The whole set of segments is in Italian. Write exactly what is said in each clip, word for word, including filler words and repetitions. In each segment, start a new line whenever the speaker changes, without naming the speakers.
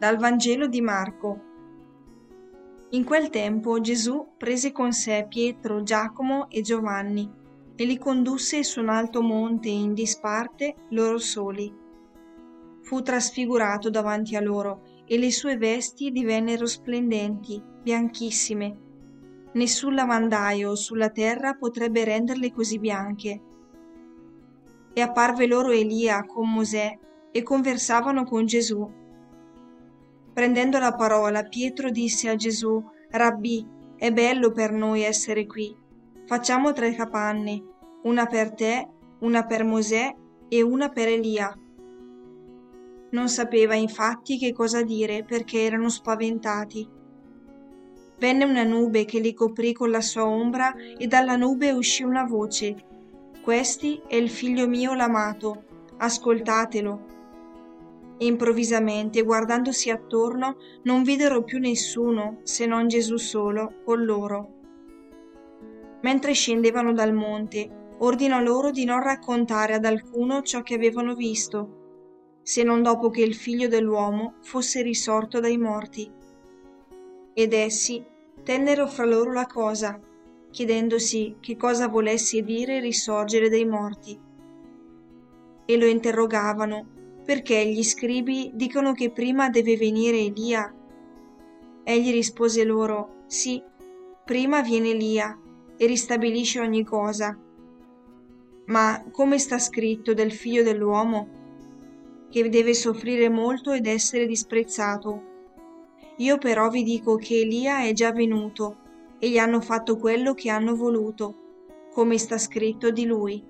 Dal Vangelo di Marco. In quel tempo Gesù prese con sé Pietro, Giacomo e Giovanni e li condusse su un alto monte in disparte loro soli. Fu trasfigurato davanti a loro e le sue vesti divennero splendenti, bianchissime. Nessun lavandaio sulla terra potrebbe renderle così bianche. E apparve loro Elia con Mosè e conversavano con Gesù. Prendendo la parola, Pietro disse a Gesù: Rabbì, è bello per noi essere qui. Facciamo tre capanne, una per te, una per Mosè e una per Elia. Non sapeva infatti che cosa dire perché erano spaventati. Venne una nube che li coprì con la sua ombra e dalla nube uscì una voce: Questi è il figlio mio l'amato, ascoltatelo. E improvvisamente, guardandosi attorno, non videro più nessuno se non Gesù solo con loro. Mentre scendevano dal monte, ordinò loro di non raccontare ad alcuno ciò che avevano visto, se non dopo che il figlio dell'uomo fosse risorto dai morti. Ed essi tennero fra loro la cosa, chiedendosi che cosa volesse dire risorgere dai morti. E lo interrogavano: perché gli scribi dicono che prima deve venire Elia? Egli rispose loro: sì, prima viene Elia e ristabilisce ogni cosa. Ma come sta scritto del figlio dell'uomo? Che deve soffrire molto ed essere disprezzato. Io però vi dico che Elia è già venuto e gli hanno fatto quello che hanno voluto, come sta scritto di lui.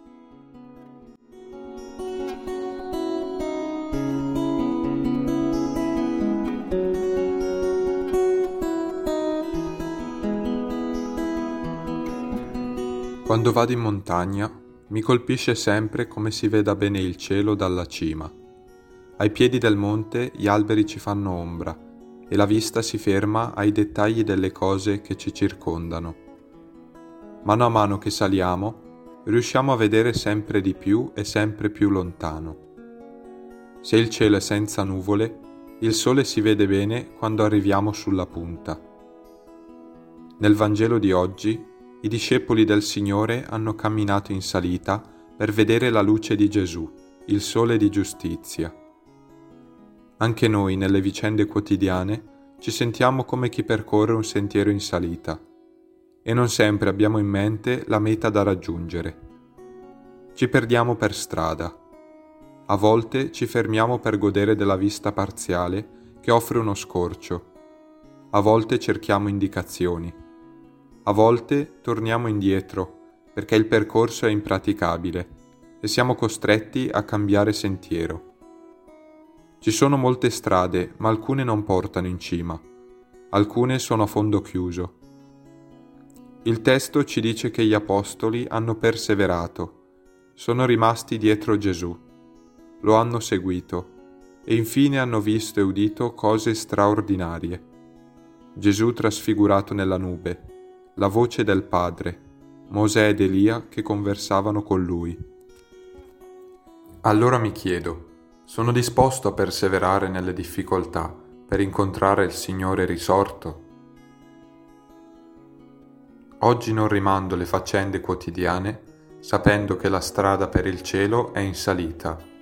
Quando vado in montagna, mi colpisce sempre come si veda bene il cielo dalla cima. Ai piedi del monte gli alberi ci fanno ombra e la vista si ferma ai dettagli delle cose che ci circondano. Mano a mano che saliamo, riusciamo a vedere sempre di più e sempre più lontano. Se il cielo è senza nuvole, il sole si vede bene quando arriviamo sulla punta. Nel Vangelo di oggi, i discepoli del Signore hanno camminato in salita per vedere la luce di Gesù, il sole di giustizia. Anche noi, nelle vicende quotidiane, ci sentiamo come chi percorre un sentiero in salita e non sempre abbiamo in mente la meta da raggiungere. Ci perdiamo per strada. A volte ci fermiamo per godere della vista parziale che offre uno scorcio. A volte cerchiamo indicazioni. A volte torniamo indietro perché il percorso è impraticabile e siamo costretti a cambiare sentiero. Ci sono molte strade, ma alcune non portano in cima. Alcune sono a fondo chiuso. Il testo ci dice che gli apostoli hanno perseverato, sono rimasti dietro Gesù, lo hanno seguito e infine hanno visto e udito cose straordinarie. Gesù trasfigurato nella nube, la voce del Padre, Mosè ed Elia che conversavano con lui. Allora mi chiedo, sono disposto a perseverare nelle difficoltà per incontrare il Signore risorto? Oggi non rimando le faccende quotidiane, sapendo che la strada per il cielo è in salita.